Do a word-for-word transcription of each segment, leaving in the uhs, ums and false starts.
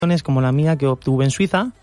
como la mía que obtuve en Suiza,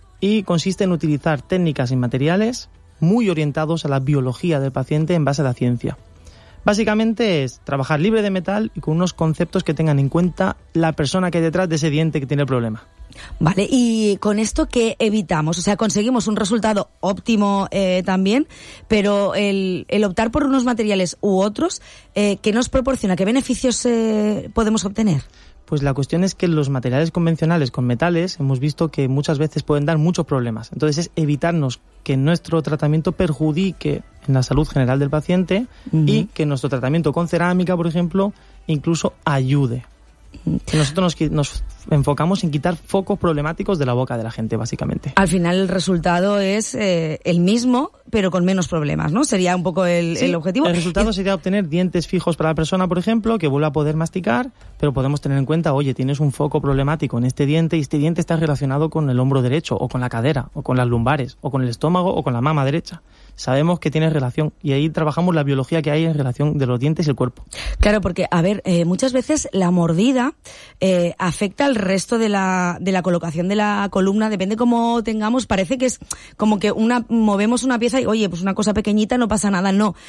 y consiste en utilizar técnicas y materiales muy orientados a la biología del paciente en base a la ciencia. Básicamente es trabajar libre de metal y con unos conceptos que tengan en cuenta la persona que hay detrás de ese diente que tiene el problema. Vale, y con esto, ¿qué evitamos? O sea, conseguimos un resultado óptimo eh, también, pero el, el optar por unos materiales u otros, eh, ¿qué nos proporciona? ¿Qué beneficios eh, podemos obtener? Pues la cuestión es que los materiales convencionales con metales hemos visto que muchas veces pueden dar muchos problemas. Entonces es evitarnos que nuestro tratamiento perjudique en la salud general del paciente uh-huh. y que nuestro tratamiento con cerámica, por ejemplo, incluso ayude. Nosotros nos, nos enfocamos en quitar focos problemáticos de la boca de la gente, básicamente. Al final el resultado es eh, el mismo, pero con menos problemas, ¿no? Sería un poco el, sí, el objetivo. El resultado y... sería obtener dientes fijos para la persona, por ejemplo, que vuelva a poder masticar, pero podemos tener en cuenta, oye, tienes un foco problemático en este diente y este diente está relacionado con el hombro derecho, o con la cadera, o con las lumbares, o con el estómago, o con la mama derecha. Sabemos que tiene relación y ahí trabajamos la biología que hay en relación de los dientes y el cuerpo. Claro, porque, a ver, eh, muchas veces la mordida eh, afecta al resto de la, de la colocación de la columna, depende cómo tengamos, parece que es como que una movemos una pieza y, oye, pues una cosa pequeñita, no pasa nada, no.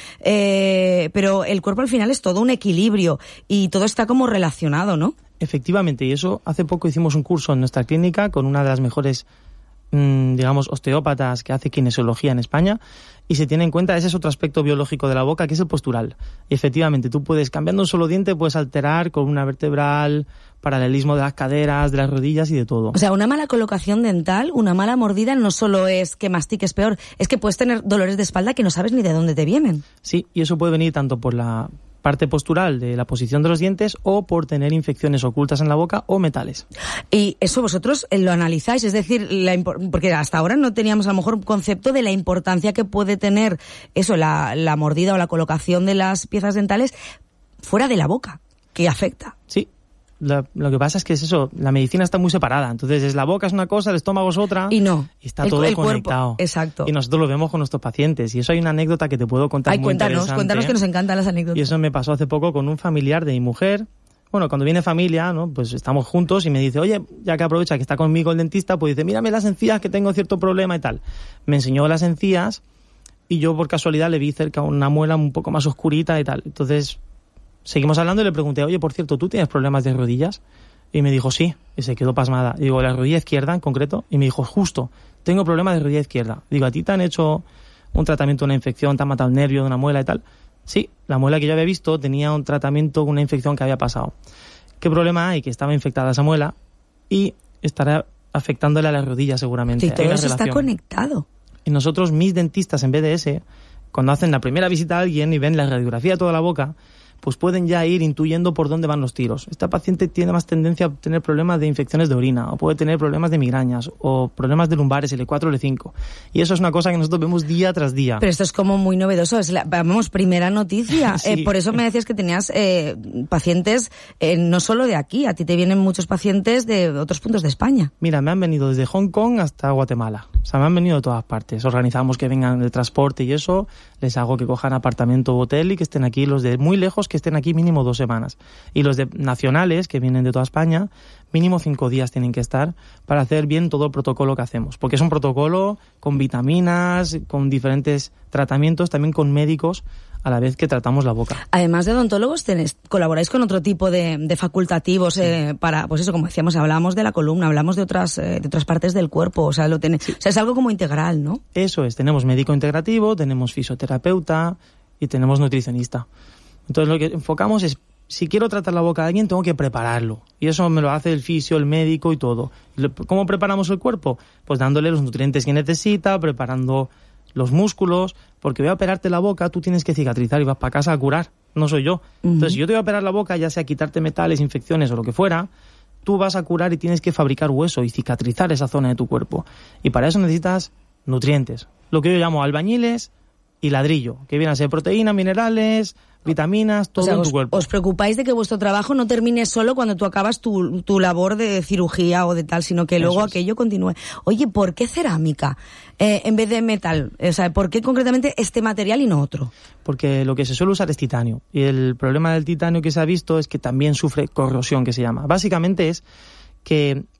Eh, pero el cuerpo al final es todo un equilibrio y todo está como relacionado, ¿no? Efectivamente, y eso hace poco hicimos un curso en nuestra clínica con una de las mejores digamos, osteópatas que hace kinesiología en España, y se tiene en cuenta, ese es otro aspecto biológico de la boca, que es el postural. Y efectivamente, tú puedes, cambiando un solo diente, puedes alterar columna vertebral, paralelismo de las caderas, de las rodillas y de todo. O sea, una mala colocación dental, una mala mordida, no solo es que mastiques peor, es que puedes tener dolores de espalda que no sabes ni de dónde te vienen. Sí, y eso puede venir tanto por la parte postural de la posición de los dientes o por tener infecciones ocultas en la boca o metales. Y eso vosotros lo analizáis, es decir, la impor- porque hasta ahora no teníamos a lo mejor un concepto de la importancia que puede tener eso, la, la mordida o la colocación de las piezas dentales fuera de la boca, que afecta. Sí. La, lo que pasa es que es eso, la medicina está muy separada, entonces es la boca es una cosa, el estómago es otra y no, y está el, todo el conectado. Cuerpo, exacto. Y nosotros lo vemos con nuestros pacientes y eso hay una anécdota que te puedo contar. Ay, muy cuéntanos, interesante. cuéntanos que nos encantan las anécdotas. Y eso me pasó hace poco con un familiar de mi mujer. Bueno, cuando viene familia, ¿no? Pues estamos juntos y me dice, oye, ya que aprovecha que está conmigo el dentista, pues dice, mírame las encías que tengo cierto problema y tal. Me enseñó las encías y yo por casualidad le vi cerca una muela un poco más oscurita y tal. Entonces seguimos hablando y le pregunté, oye, por cierto, ¿tú tienes problemas de rodillas? Y me dijo, sí, y se quedó pasmada. Y digo, ¿la rodilla izquierda en concreto? Y me dijo, justo, tengo problemas de rodilla izquierda. Digo, ¿a ti te han hecho un tratamiento de una infección, te han matado el nervio de una muela y tal? Sí, la muela que yo había visto tenía un tratamiento con una infección que había pasado. ¿Qué problema hay? Que estaba infectada esa muela y estará afectándole a la rodilla seguramente. Sí, todo eso está conectado. Y nosotros, mis dentistas en B D S, cuando hacen la primera visita a alguien y ven la radiografía de toda la boca, pues pueden ya ir intuyendo por dónde van los tiros. Esta paciente tiene más tendencia a tener problemas de infecciones de orina, o puede tener problemas de migrañas, o problemas de lumbares, L cuatro, L cinco. Y eso es una cosa que nosotros vemos día tras día. Pero esto es como muy novedoso, es la, vamos, primera noticia. Sí. Eh, por eso me decías que tenías eh, pacientes eh, no solo de aquí, a ti te vienen muchos pacientes de otros puntos de España. Mira, me han venido desde Hong Kong hasta Guatemala. O sea, me han venido de todas partes. Organizamos que vengan de transporte y eso, les hago que cojan apartamento o hotel y que estén aquí, los de muy lejos que estén aquí mínimo dos semanas. Y los de nacionales, que vienen de toda España, mínimo cinco días tienen que estar para hacer bien todo el protocolo que hacemos. Porque es un protocolo con vitaminas, con diferentes tratamientos, también con médicos, a la vez que tratamos la boca. Además de odontólogos, tenés, colaboráis con otro tipo de, de facultativos eh, para, pues eso, como decíamos, hablamos de la columna, hablamos de otras eh, de otras partes del cuerpo, o sea, lo tenés, sí. O sea, es algo como integral, ¿no? Eso es, tenemos médico integrativo, tenemos fisioterapeuta y tenemos nutricionista. Entonces lo que enfocamos es, si quiero tratar la boca de alguien, tengo que prepararlo. Y eso me lo hace el fisio, el médico y todo. ¿Cómo preparamos el cuerpo? Pues dándole los nutrientes que necesita, preparando los músculos, porque voy a operarte la boca, tú tienes que cicatrizar y vas para casa a curar, no soy yo. Uh-huh. Entonces, si yo te voy a operar la boca, ya sea quitarte metales, infecciones o lo que fuera, tú vas a curar y tienes que fabricar hueso y cicatrizar esa zona de tu cuerpo. Y para eso necesitas nutrientes, lo que yo llamo albañiles y ladrillo, que vienen a ser proteínas, minerales, vitaminas, todo, o sea, en tu os, cuerpo. Os preocupáis de que vuestro trabajo no termine solo cuando tú acabas tu, tu labor de cirugía o de tal, sino que luego es. aquello continúe. Oye, ¿por qué cerámica eh, en vez de metal? O sea, ¿por qué concretamente este material y no otro? Porque lo que se suele usar es titanio. Y el problema del titanio que se ha visto es que también sufre corrosión, que se llama. Básicamente es que